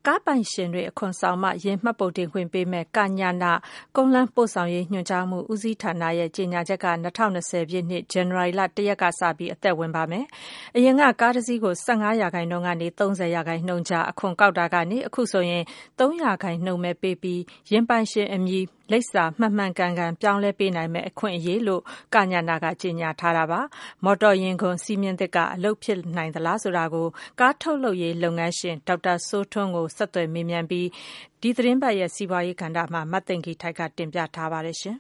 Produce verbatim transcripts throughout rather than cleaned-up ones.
ကားပိုင်ရှင်တွေအခွန်ဆောင်မှယာဉ်မှတ်ပုံတင်ခွင့်ပေးမဲ့ကညာဏကုန်းလမ်းပို့ဆောင်ရေးညွှန်ကြားမှုဦးစီးဌာနရဲ့ကြေညာချက်က၂၀၂၀ပြည့်နှစ်ဇန်နဝါရီလ၁ရက်ကစပြီးအသက်ဝင်ပါမယ်။အရင်ကကားတစ်စီးကို၁၅ရာခိုင်နှုန်းကနေ၃၀ရာခိုင်နှုန်းကြားအခွန်ကောက်တာကနေအခုဆိုရင်၃ရာခိုင်နှုန်းပဲပေးပြီးယာဉ်ပိုင်ရှင်အမည်လိပ်စာမှန်မှန်ကန်ကန်ပြောင်းလဲပေးနိုင်မဲ့အခွင့်အရေးလို့ကညာဏကကြေညာထားတာပါ။မော်တော်ယာဉ်ခွန်စီမင်းသစ်ကအလုပ်ဖြစ်နိုင်သလားဆိုတာကိုကားထုတ်လုပ်ရေးလုပ်ငန်းရှင်ဒေါက်တာစိုးထွန်းကိုဆက်သွယ်မေးမြန်းပြီးဒီသတင်းပတ်ရဲ့စီးပွားရေးကဏ္ဍမှာမသိင်္ဂီထိုက်ကတင်ပြထားပါတယ်ရှင်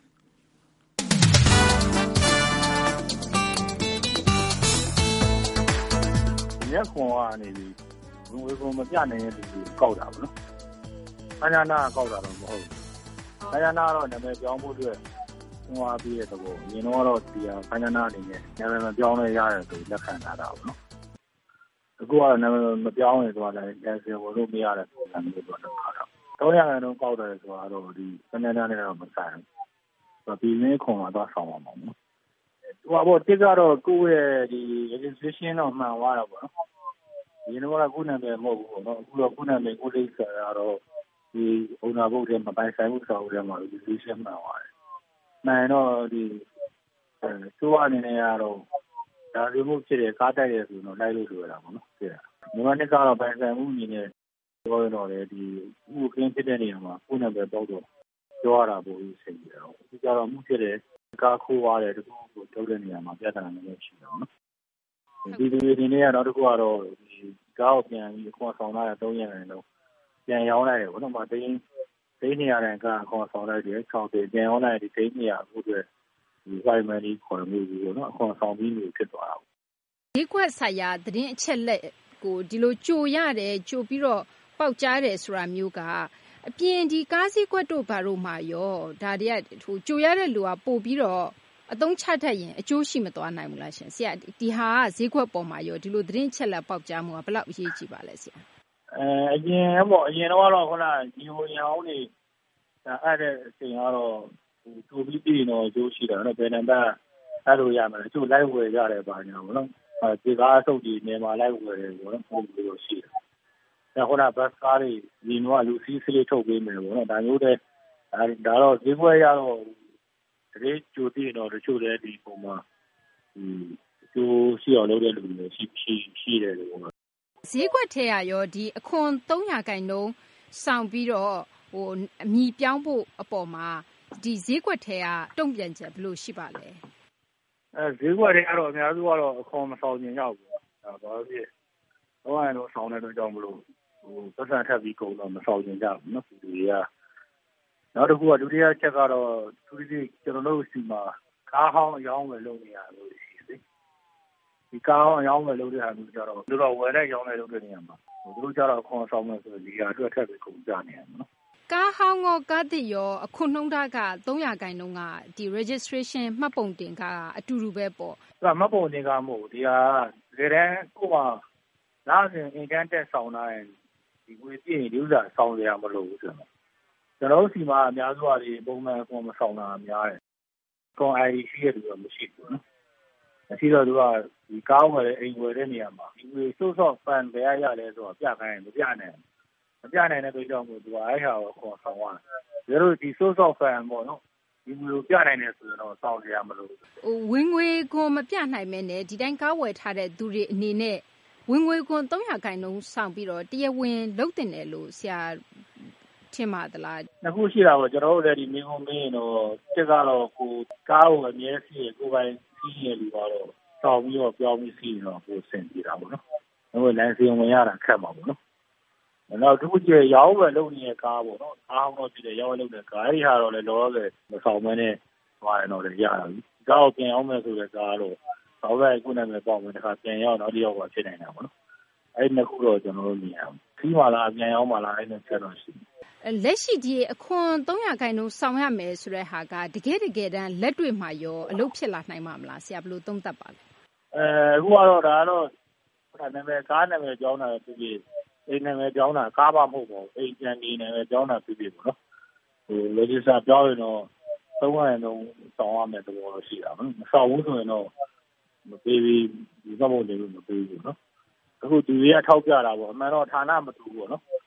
။ရက်ခွန်ကနေပြီးဝင်ဝေခွန်မပြနိုင်တဲ့လူတွေကောက်တာပေါ့နော်။ခန္ဓာနာကောက်တာတော့မဟုတ်ဘူး။ခန္ဓာနာတော့နာမည်ပြောင်းဖို့အတွက်ဟိုအားပြီးတဲ့သဘော။ရင်တော့ဒီဟာခန္ဓာနာအနေနဲ့နာမည်မပြောင်းလဲရတယ်ဆိုလက်ခံထားတာပေါ့နော်။အခုကတော့နာမည်မပြောင်းရင်ဆိုတာလည်းလန်စင်ဝင်လို့မရတဲ့ပုံစံမျိုးတော့လုပ်တာ။သုံးရာခိုင်နှုန်းကောက်တယ်ဆိုတာတော့ဒီခန္ဓာနာနဲ့တော့မဆိုင်ဘူး။ပြည်တွင်းခွန်ကတော့ဆောင်ပါမှာပေါ့နော်။ဟိုဘောတစ်ကတော့ကိုယ့်ရဲ့ဒီ registration တော့မှန်သွားတာပေါ့နော်။ဒီတော့ကခုနာမည်မဟုတ်ဘူးပေါ့နော်။အခုတော့ခုနာမည်ကိုလိပ်စာကတော့ဒီအုံနာဘုတ်ထဲမှာပိုင်ဆိုင်မှုစာအုပ်ထဲမှာ registration မှန်သွားတယ်။မှန်တော့ဒီအဲဆိုအနေနဲ့ကတော့ဒါရီမှုဖြစ်တယ်ကားတိုက်ရဆိုတော့လိုက်လို့ဆိုရတာပေါ့နော်။ဖြစ်တာ။မြန်မာနှစ်ကတော့ပိုင်ဆိုင်မှုအနေနဲ့ပြောရတော့လေဒီဥပဒေဖြစ်တဲ့နေရာမှာခုနာမည်တော့တော့ပြောရတာပိုပြီးစိတ်ကြတော့ဒီကြတော့မှုဖြစ်တယ်ကားခိုးသွားတယ်တခုကိုထုတ်တဲ့နေရာမှာပြဿနာမျိုးရှိတယ်နော်။ဒီဒီဒီနေ့ကတော့တခုကတော့ဒီကားကိုပြန်ပြီးအခွန်ဆောင်လာတဲ့သုံးရက်နေတော့ပြန်ရောင်းလိုက်တယ်ဘောနော်။မတင်းတင်းနေရတဲ့ကားအခွန်ဆောင်လိုက်တယ်၆ပေပြန်ရောင်းလိုက်ဒီတင်းနေရအခုအတွက်ဒီ fireman ကြီးခေါ်မှုကြီးဘောနော်အခွန်ဆောင်ပြီးနေဖြစ်သွားတာ။ဒီကွက်ဆိုင်ရာသတင်းအချက်လက်ကိုဒီလိုကြိုရတယ်ကြိုပြီးတော့ပေါက်ကြားတယ်ဆိုတာမျိုးကအပြင်ဒီကားစည်းကွက်တို့ဘာတို့မှာရောဒါတွေကဟိုကြိုရတဲ့လူကပို့ပြီးတော့အသုံးချတတ်ရင်အကျိုးရှိမသွားနိုင်ဘူးလားရှင်ဆရာဒီဟာကဈေးကွက်ပေါ်မှာရောဒီလိုသတင်းချက်လက်ပေါက်ကြားမှုကဘယ်လောက်အရေးကြီးပါလဲဆရာအဲအရင်ပေါ့အရင်တော့ခုနဒီဟိုရောင်းနေအဲ့တဲ့အချိန်ကတော့ဟိုတူပြီးပြီးတော့အကျိုးရှိတာနော်ဘယ်နံပါတ်အဲ့လိုရမယ်သူ့လိုက်ဝယ်ရတယ်ပါညာပေါ့နော်ဒီကားအဆုပ်ကြီးနေမှာလိုက်ဝယ်တယ်ပေါ့နော်ပုံလို့ရှိတယ်ဒါခုနဘတ်ကားတွေဒီတော့လူစီးစလေးထုတ်ပေးမယ်ပေါ့နော်ဒါမျိုးတဲ့ဒါတော့ဈေးကွက်ရတော့ဒီကျိုးတည်တော့တချို့လည်းဒီပုံမှာဒီကျိုးရှိအောင်လုပ်တဲ့လူတွေရှိရှိရှိတယ်လို့ပေါ့ဈေးကွက်ထဲရရောဒီအခွန်၃ရာခိုင်နှုန်းဆောင်ပြီးတော့ဟိုအမြည်ပြောင်းဖို့အပေါ်မှာဒီဈေးကွက်ထဲကတုံ့ပြန်ချက်ဘယ်လိုရှိပါလဲအဲဈေးကွက်ထဲကတော့အများစုကတော့အခွန်မဆောင်ကျင်ရောက်ဘူးဒါဘာလို့ဖြစ်တော့အဲ့လိုဆောင်တဲ့တော့ကြောင့်မလို့ဟိုပတ်စံထပ်ပြီးကုန်တော့မဆောင်ကျင်ကြဘူးနော်ဒီတွေကနောက်တစ်ခုကဒုတိယချက်ကတော့သူဒီကျွန်တော်တို့စီမှာကားဟောင်းအယောင်းဝယ်လုပ်နေရလို့ရှိတယ်ဒီကားဟောင်းအယောင်းဝယ်လုပ်တဲ့ဟာမျိုးကြတော့တို့တော့ဝယ်တဲ့ရောင်းတဲ့လုပ်တဲ့နေရာမှာဟိုတို့ကြတော့အခွန်ဆောင်မယ်ဆိုဒီဟာအတွက်ထပ်ပြီးကုန်ကြနေရမှာနော်ကားဟောင်းကကားသစ်ရောအခွန်နှုန်းထားက၃ရာခိုင်နှုန်းကဒီ registration မှတ်ပုံတင်ကအတူတူပဲပေါ့သူကမှတ်ပုံတင်ကမဟုတ်ဒီဟာတကယ်တမ်းကိုမှလာစဉ်အင်ကန်တက်ဆောင်လာရင်ဒီငွေပြည့်ရင်ဒီဥစ္စာဆောင်ရမလို့ဘူးဆိုတော့ကျွန်တော်တို့စီမှာအများစုကဒီပုံမှန်အခွန်မဆောင်တာများတယ်။ကွန် အိုင် ဒီ ရှိတဲ့လူကမရှိဘူးနော်။မရှိတော့သူကဒီကားဝယ်တဲ့အိမ်ဝယ်တဲ့နေရာမှာဒီငွေစိုးစော့ဖန်ဘယ်ရရလဲဆိုတော့ပြခိုင်းမပြနိုင်မပြနိုင်တဲ့အတွက်ကြောင့်မို့သူကအဲ့ဟာကိုခွန်ဆောင်သွားတယ်။ဒါတို့ဒီစိုးစော့ဖန်ပေါ့နော်ဒီငွေကိုပြနိုင်တယ်ဆိုတော့ဆောင်ရမလို့ဟိုဝင်ငွေကိုမပြနိုင်မဲနဲ့ဒီတိုင်းကားဝယ်ထားတဲ့သူတွေအနေနဲ့ဝင်ငွေခွန်၃ရာခိုင်နှုန်းဆောင်ပြီးတော့တရားဝင်လုပ်တင်တယ်လို့ဆရာထင်ပါသလားနှစ်ခုရှိတာပေါ့ကျွန်တော်တို့လည်းဒီမင်းကုန်းမင်းတော့တက်ကတော့ကိုကားကိုအမြဲစီးကိုပိုင်စီးရလူကတော့တောင်းပြီးတော့ပြောင်းပြီးစီးတော့ကိုဆင်ပြေတာပေါ့နော်။ဟိုလမ်းစီဝင်ရတာခက်မှာပေါ့နော်။နောက်တစ်ခုကျရောင်းဝယ်လုပ်နေတဲ့ကားပေါ့နော်။အားတော့ဖြစ်တယ်ရောင်းဝယ်လုပ်တဲ့ကားအဲ့ဒီဟာတော့လည်းလောလောဆယ်မဆောင်မနဲ့သွားရင်တော့လည်းရတာပြီ။ကားကိုပြန်အောင်မယ်ဆိုတဲ့ကားတော့ဆောက်လိုက်ခုနကပဲပေါ့မယ်တခါပြန်ရောက်တော့ဒီရောက်ပါဖြစ်နေတာပေါ့နော်။အဲ့ဒီနှစ်ခုတော့ကျွန်တော်တို့မြင်အောင်စီးပါလားပြန်ရောက်ပါလားအဲ့ဒီချက်တော့ရှိတယ်လက်ရှိဒီအခွန်၃ရာခိုင်နှုန်းဆောင်ရမယ်ဆိုတဲ့ဟာကတကယ်တကယ်တမ်းလက်တွေ့မှာရောအလုပ်ဖြစ်လာနိုင်မှာမလားဆရာဘယ်လိုသုံးသပ်ပါလဲအဲအခုကတော့ဒါကတော့နာမည်ကားနာမည်ကြောင်းတာဖြစ်ဖြစ်အိမ်နာမည်ကြောင်းတာကားပါမဟုတ်ပါဘူးအိမ်ပြန်နေနာမည်ကြောင်းတာဖြစ်ဖြစ်ပေါ့နော်ဟို register ပြောင်းရင်တော့သုံးရာခိုင်နှုန်းဆောင်ရမယ်သဘောတော့ရှိတာပေါ့မဆောင်ဘူးဆိုရင်တော့မပေးဘူးဒီဘက်မနေလို့မပေးဘူးနော်အခုသူတွေကထောက်ပြတာပေါ့အမှန်တော့ဌာနမတူဘူးပေါ့နော်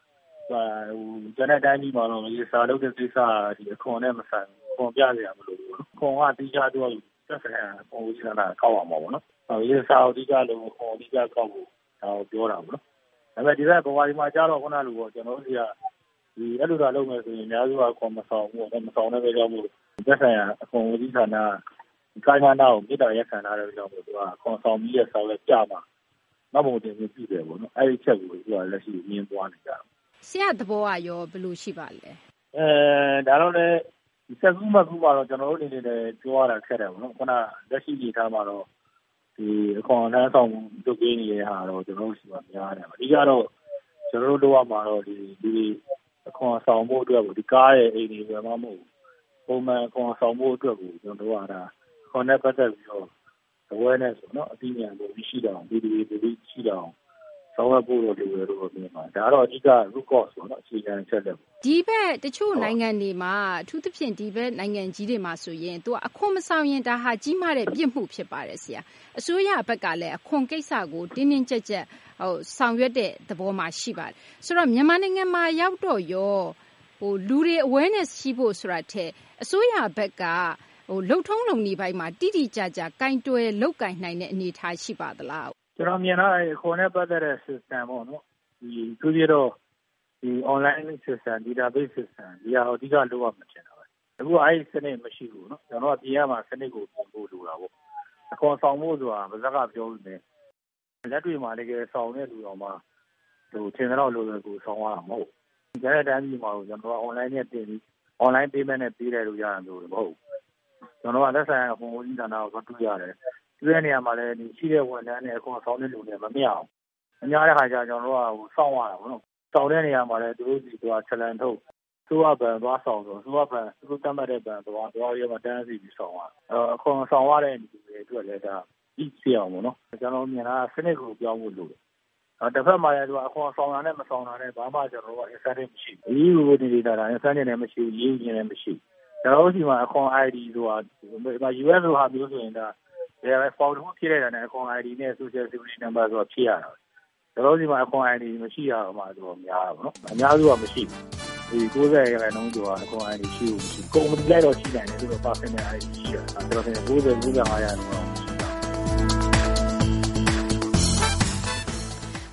ကျန်တဲ့တိုင်းပြည်မှာတော့ရေစာလုပ်တဲ့ကိစ္စဒီအခွန်နဲ့မဆိုင်ခွန်ပြရမလို့ခွန်ကတိကျတော့သက်ဆိုင်ရာပုံစံနဲ့ကောက်အောင်ပါဘောနော်ရေစာအဓိကလို့ခွန်အဓိကကောက်ဖို့ဒါပြောတာပေါ့နော်ဒါပေမဲ့ဒီဘက်ဘဝဒီမှာကြားတော့ခုနလိုပေါ့ကျွန်တော်တို့ကဒီအဲ့လိုသာလုပ်မယ်ဆိုရင်အများစုကခွန်မဆောင်ဘူးမဆောင်တဲ့ပဲကြောင့်မို့သက်ဆိုင်ရာအခွန်ဝကြီးဌာနကာယနာကိုမြေတားရက်ခံထားတဲ့ကြောင့်မို့သူကခွန်ဆောင်ပြီးရဆောင်လဲကြမှာနောက်ပုံတင်ပြီးပြည်တယ်ပေါ့နော်အဲ့ဒီချက်ကိုသူကလက်ရှိမြင်သွားနေကြတယ်ဆရာသဘောကရောဘယ်လိုရှိပါလဲအဲဒါတော့လေစက်ကူးမကူးမှာတော့ကျွန်တော်တို့အနေနဲ့ပြောရတာခက်တယ်ပေါ့နော်ခုနလက်ရှိကြီးထားမှာတော့ဒီအခွန်အနှမ်းဆောင်တုတ်ကင်းနေတဲ့ဟာတော့ကျွန်တော်တို့ရှိမှများတယ်အဓိကတော့ကျွန်တော်တို့တော့မှာတော့ဒီဒီအခွန်ဆောင်မှုအတွက်ကိုဒီကားရဲ့အိမ်တွေဝယ်မှမဟုတ်ပုံမှန်အခွန်ဆောင်မှုအတွက်ကိုကျွန်တော်တို့ကဒါခွန်နဲ့ပတ်သက်ပြီးတော့ awareness ဆိုနော်အသိဉာဏ်ကိုရှိတာအောင်ဒီဒီဒီရှိတာအောင်ဆောင်ရွက်ဖို့လိုတယ်လို့ပြောမှာဒါတော့အဓိက root cause ဆိုတော့အခြေခံချက်တယ်ဒီဘက်တချို့နိုင်ငံတွေမှာအထူးသဖြင့်ဒီဘက်နိုင်ငံကြီးတွေမှာဆိုရင်သူကအခွန်မဆောင်ရင်ဒါဟာကြီးမားတဲ့ပြစ်မှုဖြစ်ပါတယ်ဆရာအစိုးရဘက်ကလည်းအခွန်ကိစ္စကိုတင်းတင်းကြပ်ကြပ်ဟိုဆောင်ရွက်တဲ့သဘောမှာရှိပါတယ်ဆိုတော့မြန်မာနိုင်ငံမှာရောက်တော့ရောဟိုလူတွေ awareness ရှိဖို့ဆိုတာထက်အစိုးရဘက်ကဟိုလှုပ်ထုံးလုံနေပိုင်းမှာတိတိကျကျကင်တွယ်လောက်ကင်နိုင်တဲ့အနေအထားရှိပါသလားကျွန်တော်မြင်တာအခွန်နဲ့ပတ်သက်တဲ့ system ပေါ့နော်ဒီသူပြတော့ဒီ online system database system ဒီဟာအဓိကလိုအပ်မှဖြစ်တာပဲအခုအဲ့ဒီစနစ်မရှိဘူးနော်ကျွန်တော်ပြည်ရမှာစနစ်ကိုပြင်ဖို့လိုတာပေါ့အခွန်ဆောင်ဖို့ဆိုတာဗဇက်ကပြောနေတယ်လက်တွေမှာလည်းဆောင်တဲ့လူတော်မှာဟိုထင်တော့လိုလိုကိုဆောင်ရမှာမဟုတ်ကျန်တဲ့တန်းကြီးမှာကျွန်တော် online နဲ့တင်ပြီး online payment နဲ့ပေးတယ်လို့ရတာမျိုးမဟုတ်ကျွန်တော်ကလက်ဆိုင်အခွန်ဦးစီးဌာနကိုတွေ့ရတယ်ဒီနေရာမှာလည်းဒီရှိတဲ့ဝန်ထမ်းတွေအခွန်ဆောင်တဲ့လူတွေမမြအောင်အများတဲ့ခါကျကျွန်တော်တို့ကဟိုစောင့်ရတာပေါ့နော်စောင့်တဲ့နေရာမှာလည်းသူတို့ဒီကွာချလန်ထုတ်သူ့အပန်သွားဆောင်ဆိုသူ့အပန်သူတို့တတ်မှတ်တဲ့ပန်သွားသွားရမှာတန်းစီပြီးဆောင်ရအဲအခွန်ဆောင်ရတဲ့လူတွေအတွက်လည်းဒါဤစီအောင်ပေါ့နော်ကျွန်တော်မြင်တာစနစ်ကိုပြောင်းဖို့လိုတယ်အဲတစ်ဖက်မှာလည်းသူကအခွန်ဆောင်တာနဲ့မဆောင်တာနဲ့ဘာမှကျွန်တော်တို့က incentive မရှိဘူးအရေးယူဖို့ဒီဒေတာတာ incentive နဲ့မရှိဘူးရေးယူခြင်းလည်းမရှိကျွန်တော်တို့ဒီမှာအခွန် I D ဆိုတာဒီမှာ U S ဆိုတာမျိုးဆိုရင်ဒါဒါပဲ form တစ်ခုဖြည့်လိုက်တာနဲ့အခွန် I D နဲ့ social security number ဆိုတာဖြည့်ရတာကျွန်တော်ဒီမှာအခွန် I D မရှိရအောင်မှာဆိုတော့များတာပေါ့နော်အများစုကမရှိဘူးဒီ၉၀ရာခိုင်နှုန်းကျော်ကအခွန် I D ရှိဘူးမရှိကုမ္ပဏီလိုက်တော့ရှိနိုင်တယ်ဆိုတော့ personal I D ရှိတာကျွန်တော်ထင်၉၀ ၉၅ရာခိုင်နှုန်း